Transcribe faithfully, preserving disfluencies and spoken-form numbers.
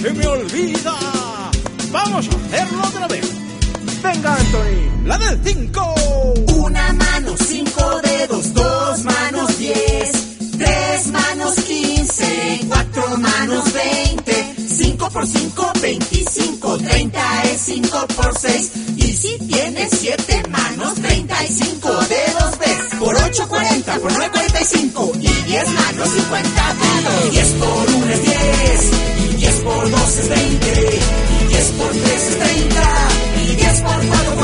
se me olvida. Vamos a hacerlo otra vez. Venga, Anthony. La del cinco. Una mano, cinco dedos, dos manos, diez. Tres manos, quince. Cuatro manos, veinte. Cinco por cinco, veinticinco. Treinta es cinco por seis. Y si tienes siete manos, treinta y cinco dedos ves. Por ocho, cuarenta. Por nueve, cuarenta y cinco. Y diez manos, cincuenta dedos. Diez por uno es diez. Y diez por dos es veinte. Y diez por tres es treinta. Y diez por cuatro